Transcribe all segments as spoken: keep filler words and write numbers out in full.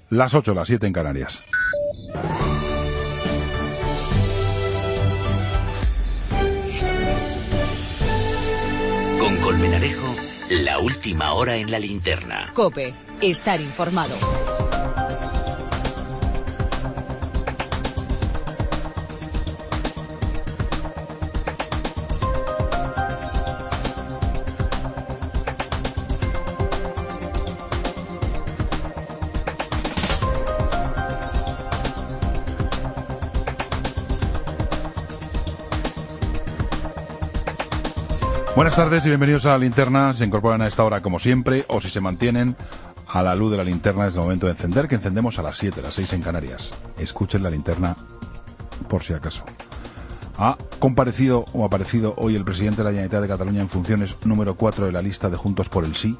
Las ocho, las siete en Canarias. Con Colmenarejo, la última hora en la linterna. COPE, estar informado. Buenas tardes y bienvenidos a la linterna. Se incorporan a esta hora como siempre, o si se mantienen a la luz de la linterna es el momento de encender, que encendemos a las siete, las seis en Canarias. Escuchen la linterna por si acaso. Ha comparecido o aparecido hoy el presidente de la Generalitat de Cataluña en funciones número cuatro de la lista de Juntos por el Sí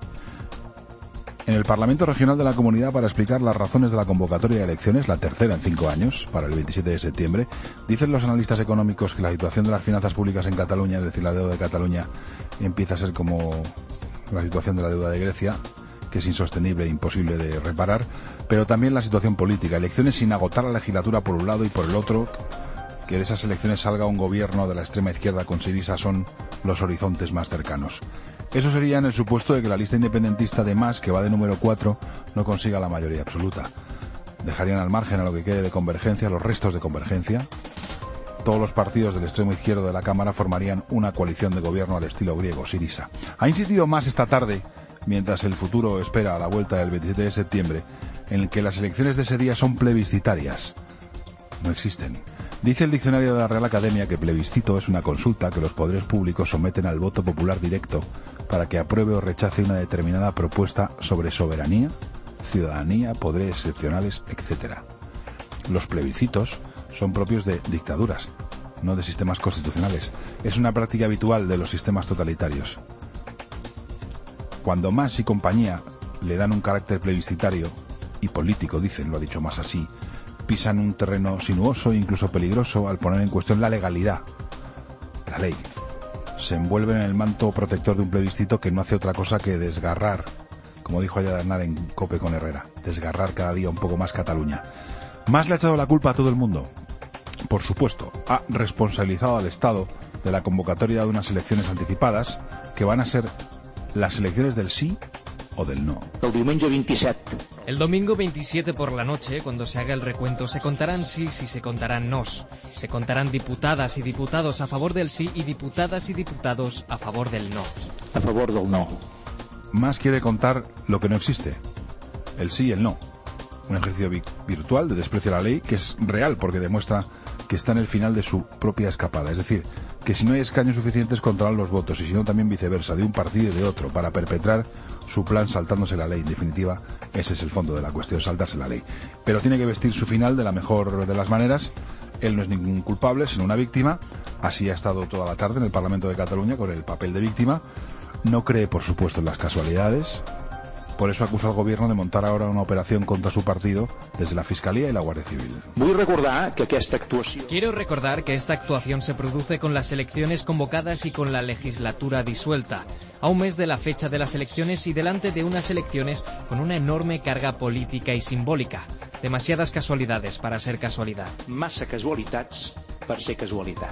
en el Parlamento Regional de la Comunidad para explicar las razones de la convocatoria de elecciones, la tercera en cinco años, para el veintisiete de septiembre. Dicen los analistas económicos que la situación de las finanzas públicas en Cataluña, es decir, la deuda de Cataluña, empieza a ser como la situación de la deuda de Grecia, que es insostenible e imposible de reparar, pero también la situación política. Elecciones sin agotar la legislatura por un lado y por el otro. Que de esas elecciones salga un gobierno de la extrema izquierda con Syriza son los horizontes más cercanos. Eso sería en el supuesto de que la lista independentista de Mas, que va de número cuatro, no consiga la mayoría absoluta. Dejarían al margen a lo que quede de Convergencia, los restos de Convergencia. Todos los partidos del extremo izquierdo de la Cámara formarían una coalición de gobierno al estilo griego, Syriza. Ha insistido Mas esta tarde, mientras el futuro espera a la vuelta del veintisiete de septiembre, en que las elecciones de ese día son plebiscitarias. No existen. Dice el diccionario de la Real Academia que plebiscito es una consulta que los poderes públicos someten al voto popular directo para que apruebe o rechace una determinada propuesta sobre soberanía, ciudadanía, poderes excepcionales, etcétera. Los plebiscitos son propios de dictaduras, no de sistemas constitucionales. Es una práctica habitual de los sistemas totalitarios. Cuando Mas y compañía le dan un carácter plebiscitario y político, dicen, lo ha dicho Mas así, pisan un terreno sinuoso e incluso peligroso al poner en cuestión la legalidad, la ley. Se envuelven en el manto protector de un plebiscito que no hace otra cosa que desgarrar, como dijo ayer Aznar en COPE con Herrera, desgarrar cada día un poco más Cataluña. Mas le ha echado la culpa a todo el mundo. Por supuesto, ha responsabilizado al Estado de la convocatoria de unas elecciones anticipadas que van a ser las elecciones del sí o del no. El diumenge veintisiete. El domingo veintisiete por la noche, cuando se haga el recuento, se contarán sís y se contarán nos. Se contarán diputadas y diputados a favor del sí y diputadas y diputados a favor del no. A favor del no. Mas quiere contar lo que no existe. El sí y el no. Un ejercicio vi- virtual de desprecio a la ley que es real porque demuestra que está en el final de su propia escapada. Es decir, que si no hay escaños suficientes controlan los votos y si no también viceversa, de un partido y de otro, para perpetrar su plan saltándose la ley. En definitiva, ese es el fondo de la cuestión, saltarse la ley. Pero tiene que vestir su final de la mejor de las maneras. Él no es ningún culpable, sino una víctima. Así ha estado toda la tarde en el Parlamento de Cataluña con el papel de víctima. No cree, por supuesto, en las casualidades. Por eso acusa al gobierno de montar ahora una operación contra su partido desde la Fiscalía y la Guardia Civil. Vull recordar que aquesta actuació... Quiero recordar que esta actuación se produce con las elecciones convocadas y con la legislatura disuelta, a un mes de la fecha de las elecciones y delante de unas elecciones con una enorme carga política y simbólica. Demasiadas casualidades para ser casualidad. Massa casualitats per ser casualitat.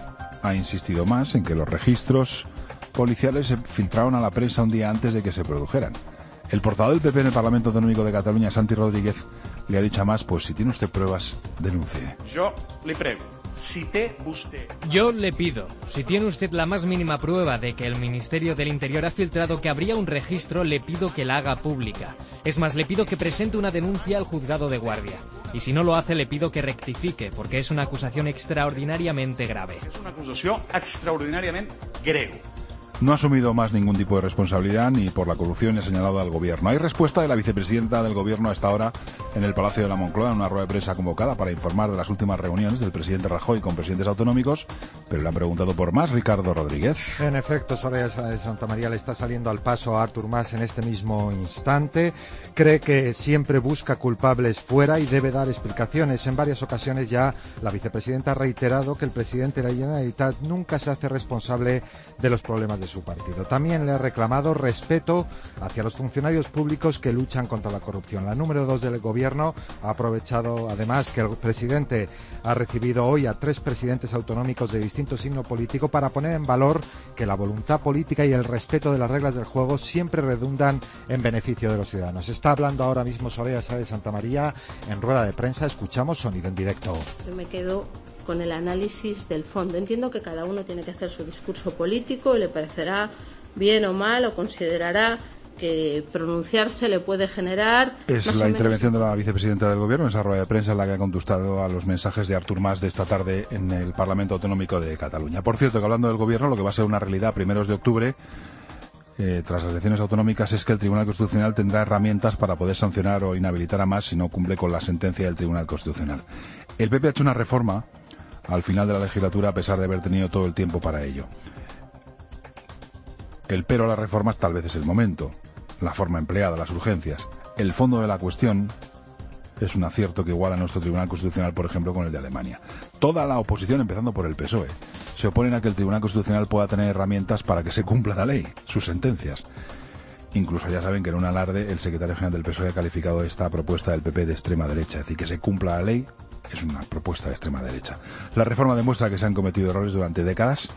Ha insistido más en que los registros policiales se filtraron a la prensa un día antes de que se produjeran. El portavoz del P P en el Parlamento Autonómico de Cataluña, Santi Rodríguez, le ha dicho a Mas, pues si tiene usted pruebas, denuncie. Yo le pregunto, si té usted... Yo le pido, si tiene usted la más mínima prueba de que el Ministerio del Interior ha filtrado que habría un registro, le pido que la haga pública. Es más, le pido que presente una denuncia al juzgado de guardia. Y si no lo hace, le pido que rectifique, porque es una acusación extraordinariamente grave. És una acusació extraordinàriament greu. No ha asumido más ningún tipo de responsabilidad ni por la corrupción ni ha señalado al gobierno. Hay respuesta de la vicepresidenta del gobierno a esta hora en el Palacio de la Moncloa, en una rueda de prensa convocada para informar de las últimas reuniones del presidente Rajoy con presidentes autonómicos, pero le han preguntado por más Ricardo Rodríguez. En efecto, Soraya de Santa María le está saliendo al paso a Artur Mas en este mismo instante. Cree que siempre busca culpables fuera y debe dar explicaciones. En varias ocasiones ya la vicepresidenta ha reiterado que el presidente de la Generalitat nunca se hace responsable de los problemas de de su partido. También le ha reclamado respeto hacia los funcionarios públicos que luchan contra la corrupción. La número dos del gobierno ha aprovechado además que el presidente ha recibido hoy a tres presidentes autonómicos de distinto signo político para poner en valor que la voluntad política y el respeto de las reglas del juego siempre redundan en beneficio de los ciudadanos. Está hablando ahora mismo Soraya Sáez de Santamaría en rueda de prensa. Escuchamos sonido en directo. Yo me quedo con el análisis del fondo. Entiendo que cada uno tiene que hacer su discurso político y le parecerá bien o mal o considerará que pronunciarse le puede generar... Es la intervención de la vicepresidenta del Gobierno en esa rueda de prensa en la que ha contestado a los mensajes de Artur Mas de esta tarde en el Parlamento Autonómico de Cataluña. Por cierto, que hablando del Gobierno, lo que va a ser una realidad a primeros de octubre, eh, tras las elecciones autonómicas, es que el Tribunal Constitucional tendrá herramientas para poder sancionar o inhabilitar a Mas si no cumple con la sentencia del Tribunal Constitucional. El P P ha hecho una reforma al final de la legislatura a pesar de haber tenido todo el tiempo para ello. El pero a las reformas tal vez es el momento, la forma empleada, las urgencias. El fondo de la cuestión es un acierto que iguala a nuestro Tribunal Constitucional, por ejemplo, con el de Alemania. Toda la oposición, empezando por el P S O E, se oponen a que el Tribunal Constitucional pueda tener herramientas para que se cumpla la ley, sus sentencias. Incluso ya saben que en un alarde el secretario general del P S O E ha calificado esta propuesta del P P de extrema derecha, es decir, que se cumpla la ley es una propuesta de extrema derecha. La reforma demuestra que se han cometido errores durante décadas,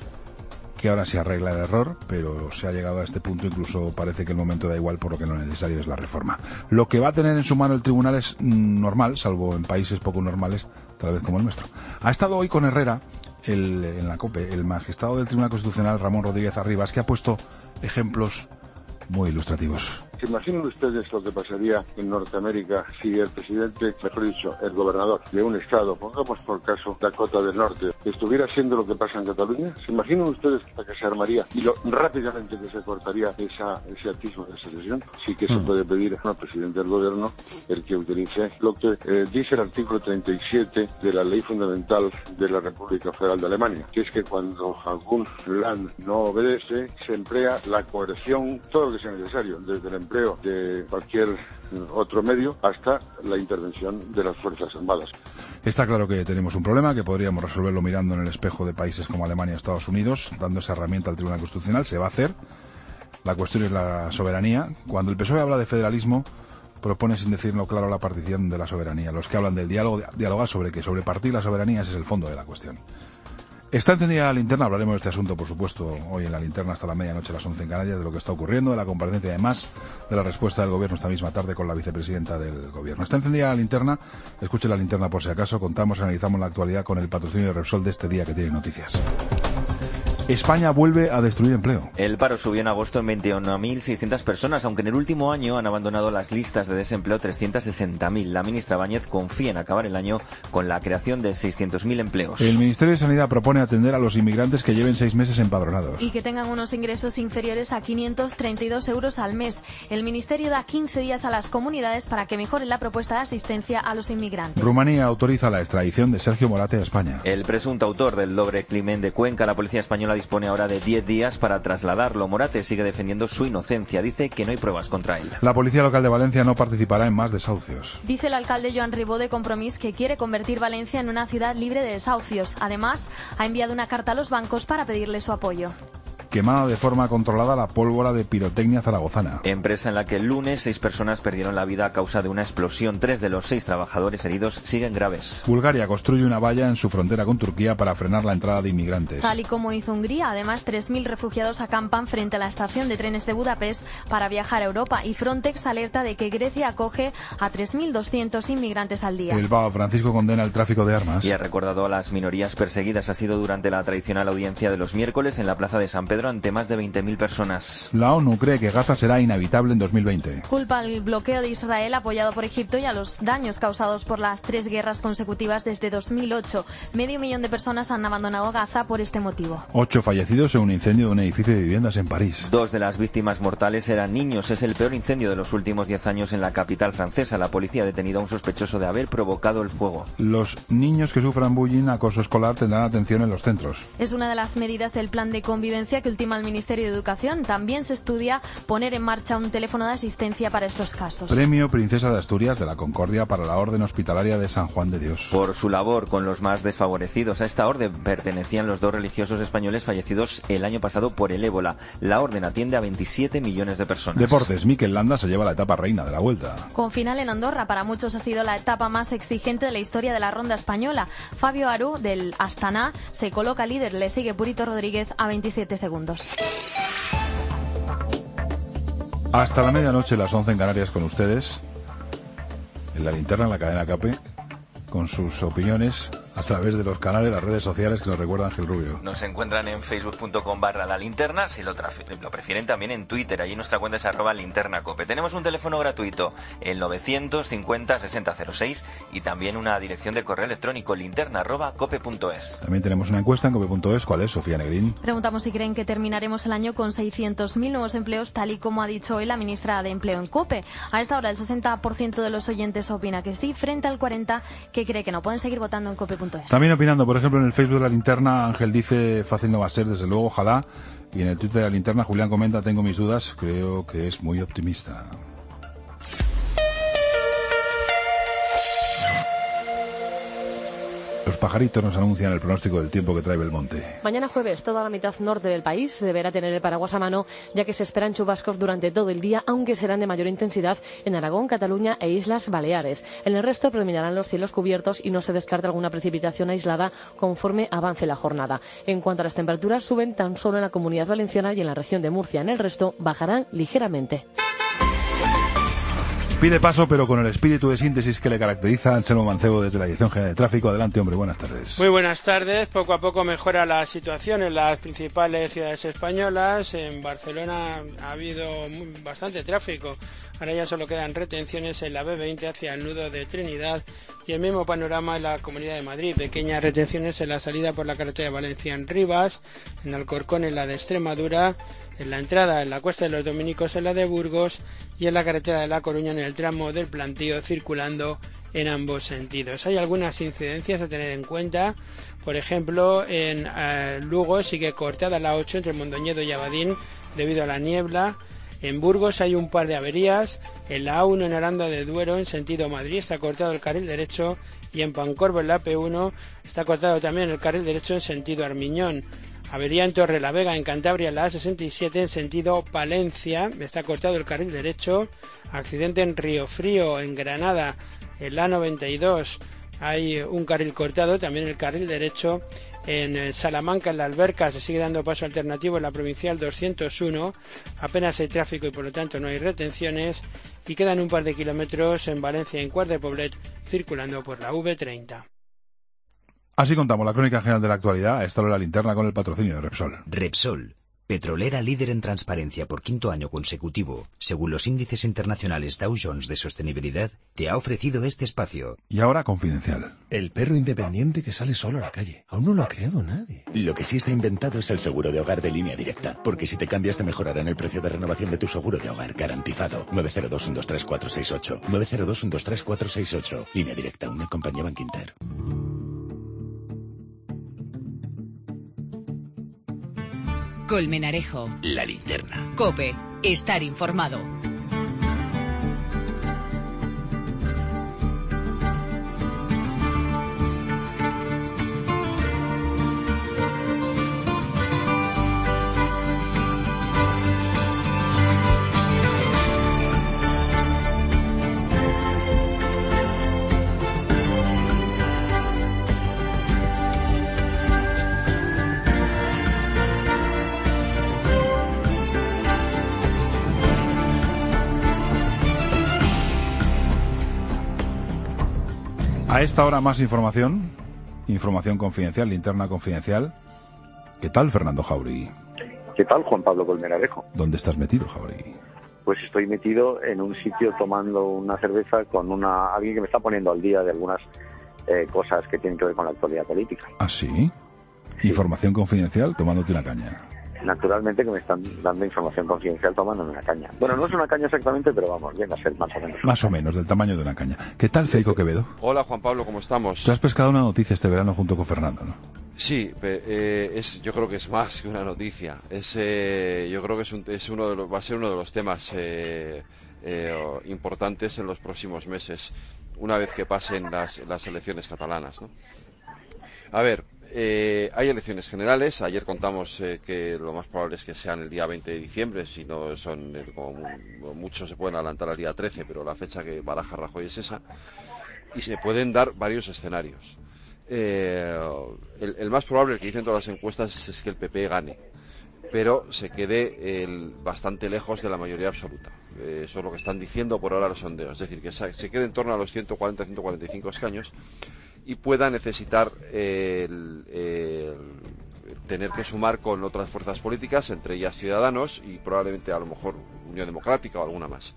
que ahora se arregla el error, pero se ha llegado a este punto, incluso parece que el momento da igual, por lo que lo necesario es la reforma. Lo que va a tener en su mano el tribunal es mm, normal, salvo en países poco normales, tal vez como el nuestro. Ha estado hoy con Herrera, el, en la COPE, el magistrado del Tribunal Constitucional, Ramón Rodríguez Arribas, que ha puesto ejemplos muy ilustrativos. ¿Se imaginan ustedes lo que pasaría en Norteamérica si el presidente, mejor dicho, el gobernador de un estado, pongamos por caso Dakota del Norte, estuviera haciendo lo que pasa en Cataluña? ¿Se imaginan ustedes la que se armaría y lo rápidamente que se cortaría esa, ese atisbo de secesión? Sí que se mm. puede pedir al presidente del gobierno el que utilice lo que eh, dice el artículo treinta y siete de la Ley Fundamental de la República Federal de Alemania, que es que cuando algún land no obedece, se emplea la coerción, todo lo que sea necesario, desde el empleo de cualquier otro medio hasta la intervención de las Fuerzas Armadas. Está claro que tenemos un problema, que podríamos resolverlo mirando en el espejo de países como Alemania y Estados Unidos, dando esa herramienta al Tribunal Constitucional. Se va a hacer. La cuestión es la soberanía. Cuando el P S O E habla de federalismo, propone sin decirlo claro la partición de la soberanía. Los que hablan del diálogo, dialogar sobre qué, sobre partir la soberanía, ese es el fondo de la cuestión. Está encendida la linterna, hablaremos de este asunto, por supuesto, hoy en la linterna hasta la medianoche, a las once en Canarias, de lo que está ocurriendo, de la comparecencia además, de la respuesta del Gobierno esta misma tarde con la vicepresidenta del Gobierno. Está encendida la linterna, escuche la linterna por si acaso, contamos y analizamos la actualidad con el patrocinio de Repsol de este día que tiene noticias. España vuelve a destruir empleo. El paro subió en agosto en veintiuna mil seiscientas personas, aunque en el último año han abandonado las listas de desempleo trescientas sesenta mil. La ministra Báñez confía en acabar el año con la creación de seiscientos mil empleos. El Ministerio de Sanidad propone atender a los inmigrantes que lleven seis meses empadronados. Y que tengan unos ingresos inferiores a quinientos treinta y dos euros al mes. El Ministerio da quince días a las comunidades para que mejoren la propuesta de asistencia a los inmigrantes. Rumanía autoriza la extradición de Sergio Morate a España. El presunto autor del doble crimen de Cuenca, la policía española dispone ahora de diez días para trasladarlo. Morate sigue defendiendo su inocencia. Dice que no hay pruebas contra él. La Policía Local de Valencia no participará en más desahucios. Dice el alcalde Joan Ribó de Compromís que quiere convertir Valencia en una ciudad libre de desahucios. Además, ha enviado una carta a los bancos para pedirle su apoyo. Quemada de forma controlada la pólvora de pirotecnia zaragozana. Empresa en la que el lunes seis personas perdieron la vida a causa de una explosión. Tres de los seis trabajadores heridos siguen graves. Bulgaria construye una valla en su frontera con Turquía para frenar la entrada de inmigrantes. Tal y como hizo Hungría, además tres mil refugiados acampan frente a la estación de trenes de Budapest para viajar a Europa, y Frontex alerta de que Grecia acoge a tres mil doscientos inmigrantes al día. El Papa Francisco condena el tráfico de armas. Y ha recordado a las minorías perseguidas. Ha sido durante la tradicional audiencia de los miércoles en la plaza de San Pedro ante más de veinte mil personas. La ONU cree que Gaza será inhabitable en dos mil veinte. Culpa al bloqueo de Israel apoyado por Egipto y a los daños causados por las tres guerras consecutivas desde dos mil ocho. Medio millón de personas han abandonado Gaza por este motivo. Ocho fallecidos en un incendio de un edificio de viviendas en París. Dos de las víctimas mortales eran niños. Es el peor incendio de los últimos diez años en la capital francesa. La policía ha detenido a un sospechoso de haber provocado el fuego. Los niños que sufran bullying, acoso escolar, tendrán atención en los centros. Es una de las medidas del plan de convivencia que que ultima el Ministerio de Educación. También se estudia poner en marcha un teléfono de asistencia para estos casos. Premio Princesa de Asturias de la Concordia para la Orden Hospitalaria de San Juan de Dios. Por su labor con los más desfavorecidos. A esta orden pertenecían los dos religiosos españoles fallecidos el año pasado por el ébola. La orden atiende a veintisiete millones de personas. Deportes. Mikel Landa se lleva la etapa reina de la Vuelta. Con final en Andorra, para muchos ha sido la etapa más exigente de la historia de la ronda española. Fabio Aru, del Astana, se coloca líder, le sigue Purito Rodríguez a veintisiete segundos. Hasta la medianoche, las once en Canarias, con ustedes, en la linterna, en la cadena COPE, con sus opiniones a través de los canales, las redes sociales que nos recuerda Ángel Rubio. Nos encuentran en facebook.com barra la linterna, si lo, lo prefieren también en Twitter, allí nuestra cuenta es arroba linternacope. Tenemos un teléfono gratuito, el novecientos cincuenta sesenta cero seis, y también una dirección de correo electrónico, linterna arroba cope punto es. También tenemos una encuesta en cope punto es. ¿Cuál es, Sofía Negrín? Preguntamos si creen que terminaremos el año con seiscientos mil nuevos empleos, tal y como ha dicho hoy la ministra de Empleo en COPE. A esta hora el sesenta por ciento de los oyentes opina que sí, frente al cuarenta por ciento que cree que no. Pueden seguir votando en cope punto es. También opinando, por ejemplo, en el Facebook de la linterna, Ángel dice, fácil no va a ser, desde luego, ojalá. Y en el Twitter de la linterna, Julián comenta, tengo mis dudas, creo que es muy optimista. Los pajaritos nos anuncian el pronóstico del tiempo que trae Belmonte. Mañana jueves, toda la mitad norte del país deberá tener el paraguas a mano, ya que se esperan chubascos durante todo el día, aunque serán de mayor intensidad en Aragón, Cataluña e Islas Baleares. En el resto predominarán los cielos cubiertos y no se descarta alguna precipitación aislada conforme avance la jornada. En cuanto a las temperaturas, suben tan solo en la Comunidad Valenciana y en la región de Murcia. En el resto, bajarán ligeramente. Pide paso, pero con el espíritu de síntesis que le caracteriza. Anselmo Mancebo, desde la Dirección General de Tráfico. Adelante, hombre, buenas tardes. Muy buenas tardes. Poco a poco mejora la situación en las principales ciudades españolas. En Barcelona ha habido bastante tráfico. Ahora ya solo quedan retenciones en la B veinte hacia el nudo de Trinidad, y el mismo panorama en la Comunidad de Madrid. Pequeñas retenciones en la salida por la carretera de Valencia en Rivas, en Alcorcón en la de Extremadura, en la entrada en la Cuesta de los Dominicos en la de Burgos, y en la carretera de La Coruña en el tramo del Plantío, circulando en ambos sentidos. Hay algunas incidencias a tener en cuenta. Por ejemplo, en eh, Lugo sigue cortada la ocho entre Mondoñedo y Abadín debido a la niebla. En Burgos hay un par de averías. En la A uno en Aranda de Duero en sentido Madrid está cortado el carril derecho, y en Pancorbo en la P uno está cortado también el carril derecho en sentido Armiñón. Avería en Torrelavega en Cantabria en la A sesenta y siete en sentido Palencia, está cortado el carril derecho. Accidente en Río Frío en Granada en la A noventa y dos, hay un carril cortado, también el carril derecho. En Salamanca, en la Alberca, se sigue dando paso alternativo en la provincial doscientos uno. Apenas hay tráfico y por lo tanto no hay retenciones. Y quedan un par de kilómetros en Valencia, en Quart de Poblet, circulando por la V treinta. Así contamos la crónica general de la actualidad. Esta es la linterna con el patrocinio de Repsol. Repsol, petrolera líder en transparencia por quinto año consecutivo, según los índices internacionales Dow Jones de sostenibilidad, te ha ofrecido este espacio. Y ahora Confidencial. El perro independiente que sale solo a la calle. Aún no lo ha creado nadie. Lo que sí está inventado es el seguro de hogar de Línea Directa, porque si te cambias te mejorarán el precio de renovación de tu seguro de hogar, garantizado. nueve cero dos, uno dos tres, cuatro seis ocho. nueve cero dos, uno dos tres, cuatro seis ocho. Línea Directa, una compañía Bankinter. Colmenarejo. La linterna. COPE. Estar informado. A esta hora más información, información confidencial, linterna confidencial. ¿Qué tal, Fernando Jauregui? ¿Qué tal, Juan Pablo Colmenarejo? ¿Dónde estás metido, Jauregui? Pues estoy metido en un sitio tomando una cerveza con una alguien que me está poniendo al día de algunas eh, cosas que tienen que ver con la actualidad política. ¿Ah, sí? ¿Información confidencial tomándote una caña? naturalmente que me están dando información confidencial tomando una caña. Bueno, no es una caña exactamente, pero vamos, viene a ser más o menos. Más o menos, del tamaño de una caña. ¿Qué tal, Feijóo Quevedo? Hola, Juan Pablo, ¿cómo estamos? Te has pescado una noticia este verano junto con Fernando, ¿no? Sí, eh, es, yo creo que es más que una noticia. Es, eh, yo creo que es, un, es uno de los, va a ser uno de los temas eh, eh, importantes en los próximos meses, una vez que pasen las, las elecciones catalanas, ¿no? A ver, eh, hay elecciones generales. Ayer contamos eh, que lo más probable es que sean el día veinte de diciembre, si no son, el, como muchos se pueden adelantar al día trece, pero la fecha que baraja Rajoy es esa. Y se pueden dar varios escenarios. Eh, el, el más probable, el que dicen todas las encuestas, es, es que el P P gane, pero se quede el, bastante lejos de la mayoría absoluta. Eh, eso es lo que están diciendo por ahora los sondeos, es decir, que se, se quede en torno a los ciento cuarenta a ciento cuarenta y cinco escaños y pueda necesitar eh, el, el, tener que sumar con otras fuerzas políticas, entre ellas Ciudadanos y probablemente a lo mejor Unión Democrática o alguna más.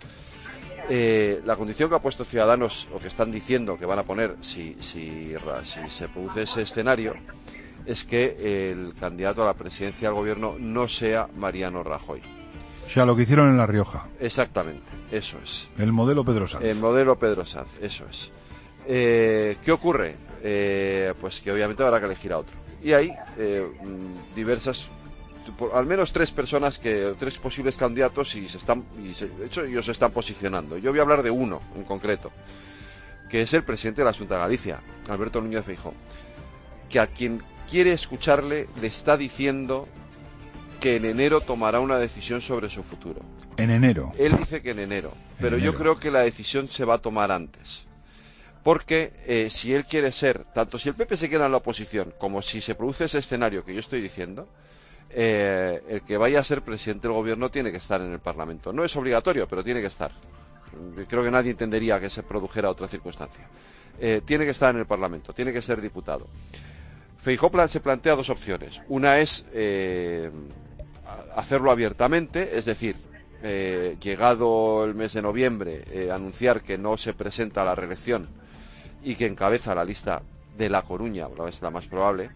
Eh, la condición que ha puesto Ciudadanos, o que están diciendo que van a poner si, si, si se produce ese escenario, es que el candidato a la presidencia del gobierno no sea Mariano Rajoy. O sea, lo que hicieron en La Rioja. Exactamente, eso es. El modelo Pedro Sanz. El modelo Pedro Sanz, eso es. Eh, ¿Qué ocurre? Eh, pues que obviamente habrá que elegir a otro. Y hay eh, diversas... al menos tres personas, que tres posibles candidatos y se están y se, de hecho ellos se están posicionando. Yo voy a hablar de uno en concreto, que es el presidente de la Xunta de Galicia, Alberto Núñez Feijóo, que a quien quiere escucharle le está diciendo que en enero tomará una decisión sobre su futuro. En enero. Él dice que en enero, pero en enero. Yo creo que la decisión se va a tomar antes. Porque eh, si él quiere ser, tanto si el P P se queda en la oposición como si se produce ese escenario que yo estoy diciendo, Eh, el que vaya a ser presidente del gobierno tiene que estar en el Parlamento. No es obligatorio, pero tiene que estar. Creo que nadie entendería que se produjera otra circunstancia. Eh, tiene que estar en el Parlamento, tiene que ser diputado. Feijóo se plantea dos opciones. Una es eh, hacerlo abiertamente, es decir, eh, llegado el mes de noviembre, eh, anunciar que no se presenta a la reelección y que encabeza la lista de La Coruña, es la más probable,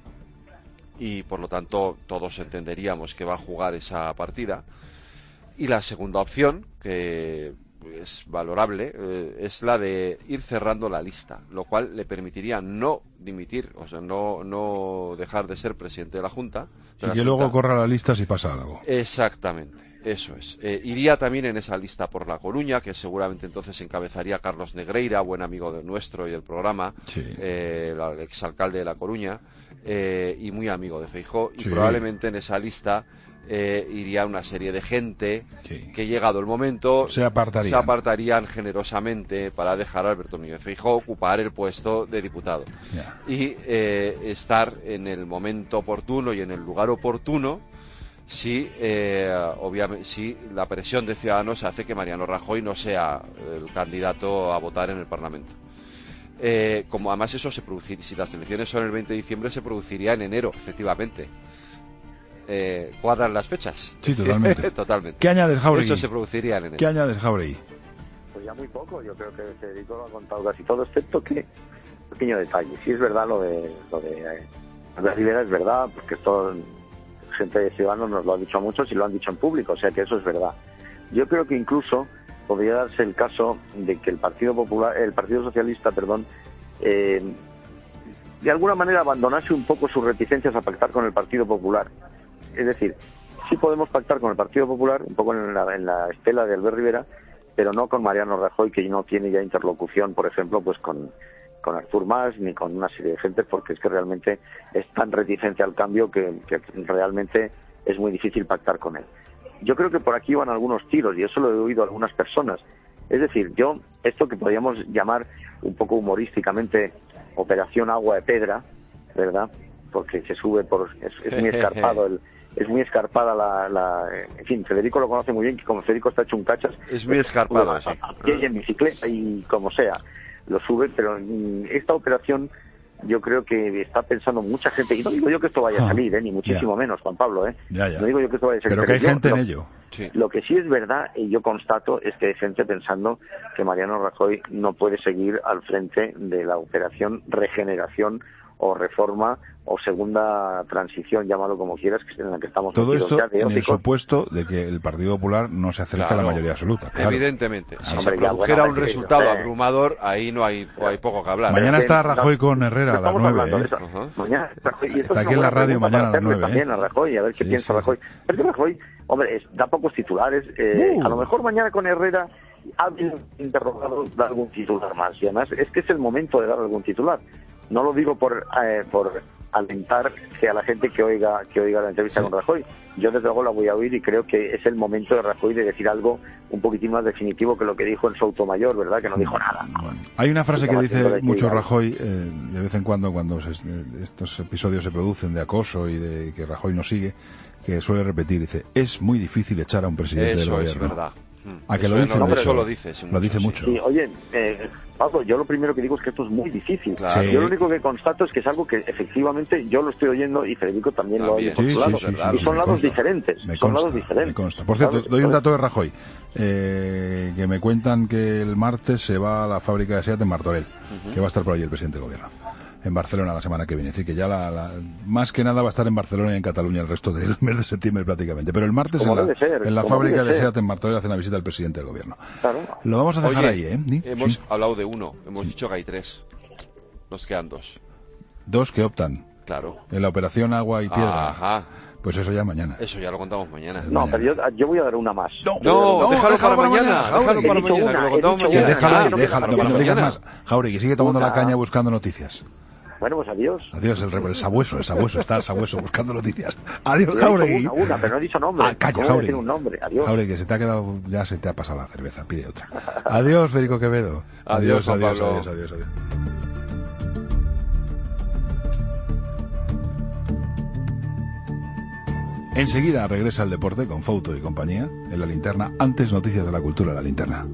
y por lo tanto todos entenderíamos que va a jugar esa partida. Y la segunda opción, que es valorable, eh, es la de ir cerrando la lista, lo cual le permitiría no dimitir, o sea, no, no dejar de ser presidente de la Junta. Y que luego corra la lista si pasa algo. Exactamente, eso es. Eh, iría también en esa lista por La Coruña, que seguramente entonces encabezaría Carlos Negreira, buen amigo de nuestro y del programa, sí. eh, el exalcalde de La Coruña, eh, y muy amigo de Feijóo, y sí. probablemente en esa lista eh, iría una serie de gente sí. que, llegado el momento, se apartarían. se apartarían generosamente para dejar a Alberto Núñez Feijóo ocupar el puesto de diputado. Yeah. Y eh, estar en el momento oportuno y en el lugar oportuno si, eh, obviamente, si la presión de Ciudadanos hace que Mariano Rajoy no sea el candidato a votar en el Parlamento. Eh, como además eso se produciría, si las elecciones son el veinte de diciembre, se produciría en enero, efectivamente. Eh, ¿Cuadran las fechas? Sí, totalmente. totalmente. ¿Qué añades, Jauregui? Eso se produciría en enero. ¿Qué añades, Jauregui? Pues ya muy poco, yo creo que Federico lo ha contado casi todo, excepto que pequeño detalle. Sí es verdad lo de lo de eh, Albert Rivera, es verdad, porque esto gente de Ciudadanos nos lo ha dicho a muchos y lo han dicho en público, o sea que eso es verdad. Yo creo que incluso podría darse el caso de que el Partido Popular, el Partido Socialista, perdón, eh, de alguna manera abandonase un poco sus reticencias a pactar con el Partido Popular. Es decir, sí podemos pactar con el Partido Popular, un poco en la, en la estela de Albert Rivera, pero no con Mariano Rajoy, que no tiene ya interlocución, por ejemplo, pues con, con Artur Mas ni con una serie de gente, porque es que realmente es tan reticente al cambio que, que realmente es muy difícil pactar con él. Yo creo que por aquí van algunos tiros, y eso lo he oído a algunas personas. Es decir, yo, esto que podríamos llamar un poco humorísticamente Operación Agua de Pedra, ¿verdad? Porque se sube por... es, es muy escarpado el... Es muy escarpada la, la... En fin, Federico lo conoce muy bien, que como Federico está hecho un cachas... Es muy escarpada, a, a, a pie y en bicicleta y como sea, lo sube, pero esta operación yo creo que está pensando mucha gente, y no digo yo que esto vaya a salir, ¿eh? Ni muchísimo yeah. menos, Juan Pablo, ¿eh? Ya, ya. No digo yo que esto vaya a salir. Pero que hay yo, gente lo, en ello. Sí. Lo que sí es verdad, y yo constato, es que hay gente pensando que Mariano Rajoy no puede seguir al frente de la operación regeneración o reforma o segunda transición, llámalo como quieras, que es en la que estamos todo metidos esto ya de en el ópticos. supuesto de que el Partido Popular no se acerca Claro, a la mayoría absoluta. Claro. Evidentemente, si Hombre, se ya, produjera bueno, un eh, resultado eh, abrumador, ahí no hay, no hay poco que hablar. Mañana ¿eh? está Rajoy con Herrera a las Estamos nueve. hablando de ¿eh? eso. Ajá. Mañana, Rajoy, y esto Está es aquí una en la buena radio pregunta mañana para a las hacerle nueve, también ¿eh? a Rajoy, a ver qué Sí, piensa sí, Rajoy. Pero es que Rajoy, hombre, es- da pocos titulares. Eh, Uh. A lo mejor mañana con Herrera alguien interrogado da algún titular más. Y además es que es el momento de dar algún titular. No lo digo por eh, por alentar que a la gente que oiga que oiga la entrevista Sí. con Rajoy. Yo desde luego la voy a oír y creo que es el momento de Rajoy de decir algo un poquitín más definitivo que lo que dijo en Soutomayor, ¿verdad? Que no dijo nada. Hay una frase que Estaba dice haciendo de mucho actividad. Rajoy eh, de vez en cuando cuando se- estos episodios se producen de acoso y de que Rajoy no sigue, que suele repetir, dice, es muy difícil echar a un presidente del Eso es gobierno. verdad. A que Eso lo dice no- mucho. eso lo dice, sí, Lo dice mucho, mucho. Sí, oye, eh, Pablo, yo lo primero que digo es que esto es muy difícil. Claro. Sí. Yo lo único que constato es que es algo que efectivamente yo lo estoy oyendo y Federico también, También. lo ha oído por Sí, su sí, lado. sí, sí, y sí, son me lados consta. diferentes. Me son consta, lados diferentes. me consta. Por cierto, ¿Sabes? doy un dato de Rajoy, eh, que me cuentan que el martes se va a la fábrica de SEAT en Martorell, que va a estar por allí el presidente del gobierno, en Barcelona la semana que viene. Es decir, que ya la, la- más que nada va a estar en Barcelona y en Cataluña el resto del mes de septiembre prácticamente. Pero el martes Como en la, debe ser, en la como fábrica debe de ser. SEAT en Martorell hace la visita al presidente del gobierno. Claro. Lo vamos a dejar Oye, ahí, ¿eh? Di. hemos Sí. hablado de uno, hemos dicho que hay tres. Nos quedan dos. Dos que optan Claro. en la operación agua y piedra. Ajá. Pues eso ya mañana. Eso ya lo contamos mañana. No, pero yo, yo voy a dar una más. No, No, no, déjalo, déjalo para para mañana. mañana, Déjalo Jauregui. para He dicho mañana, una, que lo he contamos dicho Que mañana. una. déjalo ahí, no, déjalo, no, no, no, no digas mañana. más. Jauregui, sigue tomando la Una. caña buscando noticias. Bueno, pues adiós. Adiós, el, re- el sabueso, el sabueso, está el sabueso buscando noticias. Adiós, Yo he dicho Jauregui. una, una, pero no he dicho nombre. Ah, calla, ¿Cómo voy a decir Jauregui. un nombre? Adiós. Jauregui, que se te ha quedado, ya se te ha pasado la cerveza, pide otra. Adiós, Federico Quevedo. Adiós, Juan adiós, Pablo. adiós, adiós, adiós. Enseguida regresa el deporte con Fouto y compañía en la linterna. Antes, noticias de la cultura en la linterna.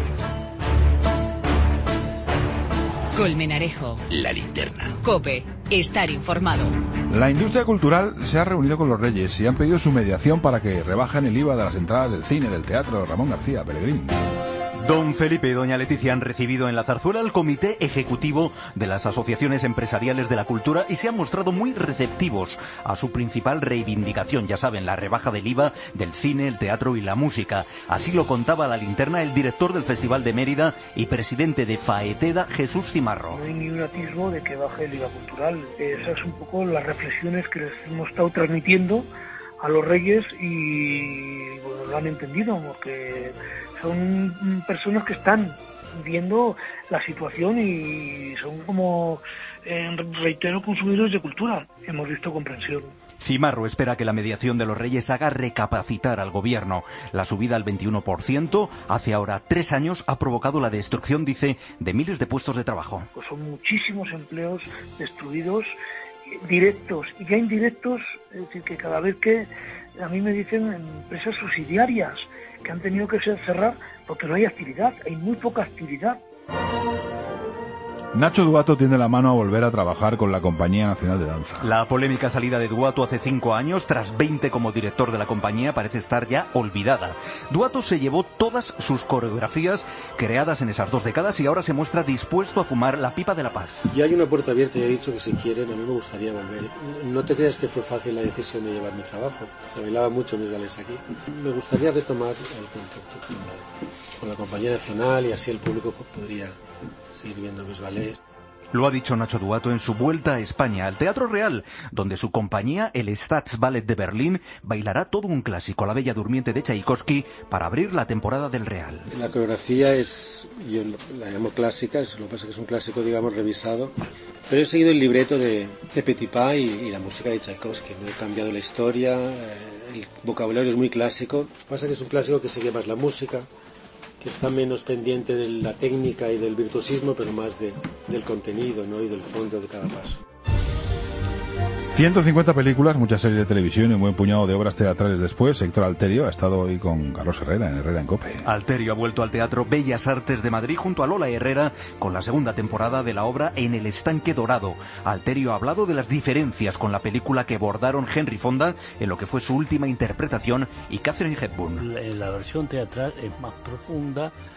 Colmenarejo. La linterna. Cope. Estar informado. La industria cultural se ha reunido con los Reyes y han pedido su mediación para que rebajen el I V A de las entradas del cine, del teatro. Ramón García, Pellegrín. Don Felipe y doña Leticia han recibido en la Zarzuela al Comité Ejecutivo de las Asociaciones Empresariales de la Cultura y se han mostrado muy receptivos a su principal reivindicación, ya saben, la rebaja del I V A del cine, el teatro y la música. Así lo contaba a la linterna el director del Festival de Mérida y presidente de Faeteda, Jesús Cimarro. No hay ni un atisbo de que baje el I V A cultural. Esas son un poco las reflexiones que les hemos estado transmitiendo a los Reyes y bueno, lo han entendido porque son personas que están viendo la situación y son como, eh, reitero, consumidores de cultura. Hemos visto comprensión. Cimarro espera que la mediación de los Reyes haga recapacitar al gobierno. La subida al veintiuno por ciento hace ahora tres años ha provocado la destrucción, dice, de miles de puestos de trabajo. Pues son muchísimos empleos destruidos, directos y ya indirectos, es decir, que cada vez que a mí me dicen empresas subsidiarias que han tenido que cerrar porque no hay actividad, hay muy poca actividad. Nacho Duato tiende la mano a volver a trabajar con la Compañía Nacional de Danza. La polémica salida de Duato hace cinco años, tras veinte como director de la compañía, parece estar ya olvidada. Duato se llevó todas sus coreografías creadas en esas dos décadas y ahora se muestra dispuesto a fumar la pipa de la paz. Y hay una puerta abierta, ya he dicho que si quieren, a mí me gustaría volver. No te creas que fue fácil la decisión de llevar mi trabajo. Se bailaba mucho mis vales aquí. Me gustaría retomar el contacto con la, con la Compañía Nacional y así el público podría seguir viendo mis ballets. Lo ha dicho Nacho Duato en su vuelta a España, al Teatro Real, donde su compañía, el Staatsballet de Berlín, bailará todo un clásico, La Bella Durmiente de Tchaikovsky, para abrir la temporada del Real. La coreografía es, yo la llamo clásica, lo que pasa es que es un clásico, digamos, revisado, pero he seguido el libreto de, de Petipa y, y la música de Tchaikovsky. No he cambiado la historia, eh, el vocabulario es muy clásico. Lo que pasa es que es un clásico que sigue más la música, que está menos pendiente de la técnica y del virtuosismo, pero más de, del contenido, ¿no? Y del fondo de cada paso. ciento cincuenta películas, muchas series de televisión y un buen puñado de obras teatrales después. Héctor Alterio ha estado hoy con Carlos Herrera en Herrera en Cope. Alterio ha vuelto al Teatro Bellas Artes de Madrid junto a Lola Herrera con la segunda temporada de la obra En el Estanque Dorado. Alterio ha hablado de las diferencias con la película que bordaron Henry Fonda en lo que fue su última interpretación y Katharine Hepburn. La, la versión teatral es más profunda,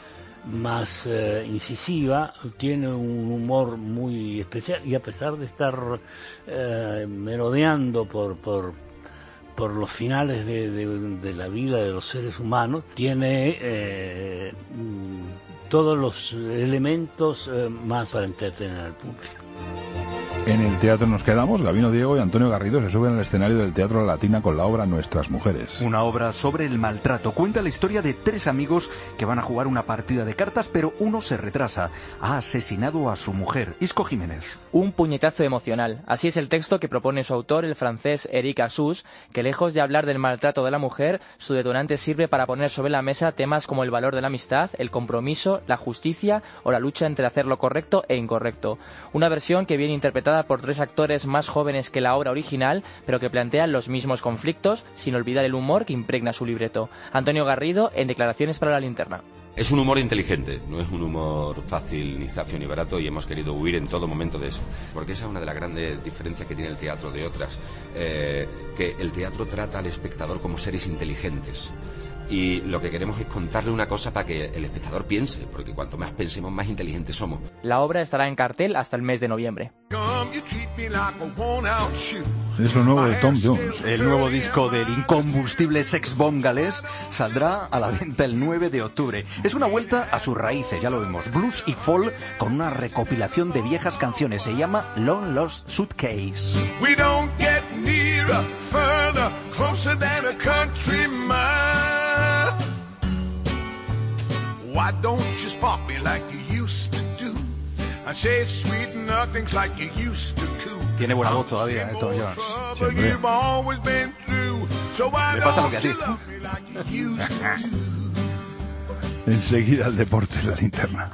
más eh, incisiva, tiene un humor muy especial y a pesar de estar eh, merodeando por, por, por los finales de, de, de la vida de los seres humanos, tiene eh, todos los elementos eh, más para entretener al público. En el teatro nos quedamos. Gabino Diego y Antonio Garrido se suben al escenario del Teatro La Latina con la obra Nuestras Mujeres. Una obra sobre el maltrato. Cuenta la historia de tres amigos que van a jugar una partida de cartas, pero uno se retrasa. Ha asesinado a su mujer. Isco Jiménez. Un puñetazo emocional. Así es el texto que propone su autor, el francés Eric Assous, que lejos de hablar del maltrato de la mujer, su detonante sirve para poner sobre la mesa temas como el valor de la amistad, el compromiso, la justicia o la lucha entre hacer lo correcto e incorrecto. Una versión que viene interpretada por tres actores más jóvenes que la obra original, pero que plantean los mismos conflictos, sin olvidar el humor que impregna su libreto. Antonio Garrido, en declaraciones para La Linterna. Es un humor inteligente, no es un humor fácil, ni zafio, ni barato, y hemos querido huir en todo momento de eso. Porque esa es una de las grandes diferencias que tiene el teatro de otras, eh, que el teatro trata al espectador como seres inteligentes. Y lo que queremos es contarle una cosa para que el espectador piense, porque cuanto más pensemos, más inteligentes somos. La obra estará en cartel hasta el mes de noviembre. Es lo nuevo de Tom Jones. El nuevo disco del incombustible sex bomb galés saldrá a la venta el nueve de octubre. Es una vuelta a sus raíces, ya lo vemos, blues y folk, con una recopilación de viejas canciones. Se llama Long Lost Suitcase. We don't get nearer, further, closer than a country mile. Why don't you spot me like you used to do? I say sweet nothings like you used to do. Tiene buena voz todavía, eh, Tom Jones. Siempre. Me pasa lo que a ti. Enseguida el deporte en La Linterna.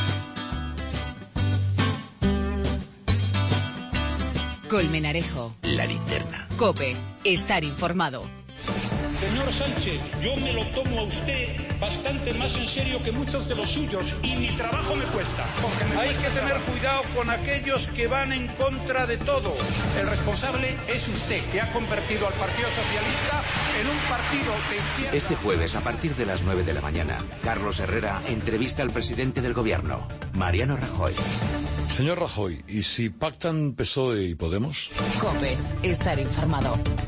Colmenarejo. La Linterna. COPE. Estar informado. Señor Sánchez, yo me lo tomo a usted bastante más en serio que muchos de los suyos y mi trabajo me cuesta. Me Hay que tener cuidado con aquellos que van en contra de todo. El responsable es usted, que ha convertido al Partido Socialista en un partido de izquierda. Este jueves, a partir de las nueve de la mañana, Carlos Herrera entrevista al presidente del gobierno, Mariano Rajoy. Señor Rajoy, ¿y si pactan P S O E y Podemos? COPE. Estar informado.